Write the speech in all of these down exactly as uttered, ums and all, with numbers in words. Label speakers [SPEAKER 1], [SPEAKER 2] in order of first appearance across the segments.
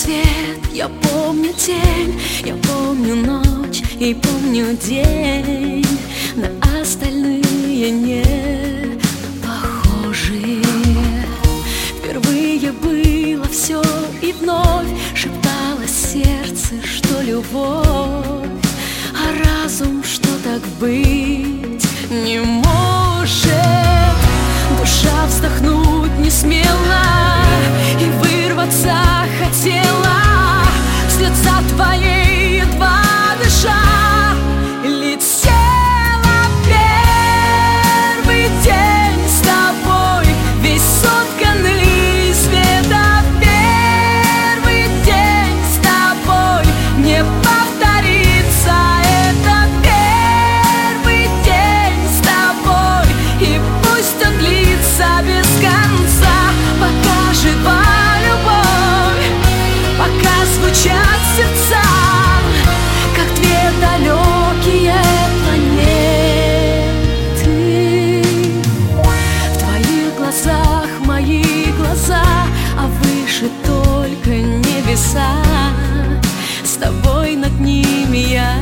[SPEAKER 1] свет, я помню тень, я помню ночь и помню день. На остальные не похожи. Впервые было все и вновь шептало сердце, что любовь, а разум, что так быть не может. Душа вздохнуть не смела и вырваться хотела вслед за твоей, едва дыша. Летела первый день с тобой, весь сотканный из света. Первый день с тобой не повторится. Это первый день с тобой, и пусть он длится без конца. Пока жива любовь, пока звучат сердца, как две далекие планеты. В твоих глазах мои глаза, а выше только небеса. С тобой над ними я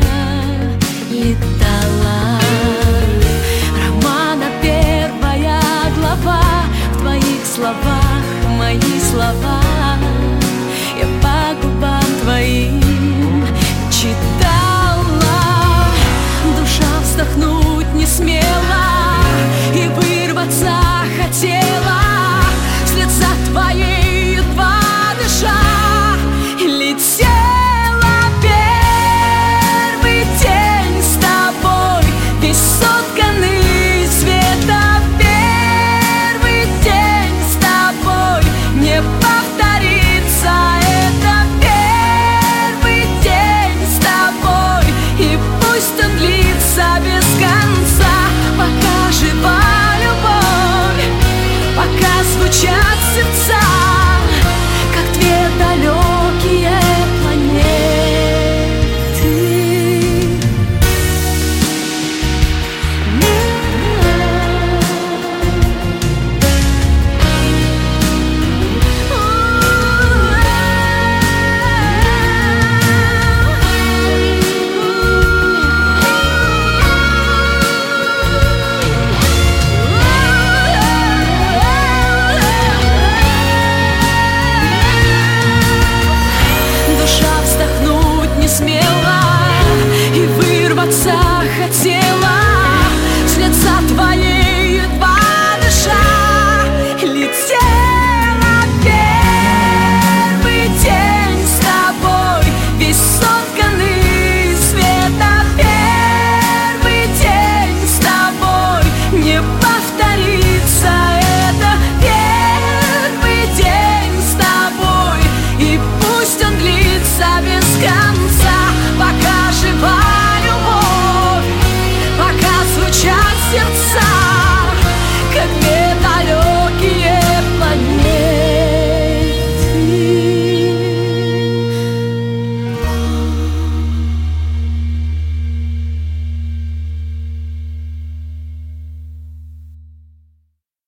[SPEAKER 1] летала. Романа первая глава, в твоих словах мои слова. Я по губам твоим читала. Душа вздохнуть не смела и вырваться хотела вслед за твоей, едва дыша. Летела первый день с тобой, весь сотканный из света. Первый день с тобой не повторится. Это первый день с тобой, и пусть он длится без конца. Пока жива любовь, пока звучат сердца, как две далекие планеты. Смела и вырваться хотела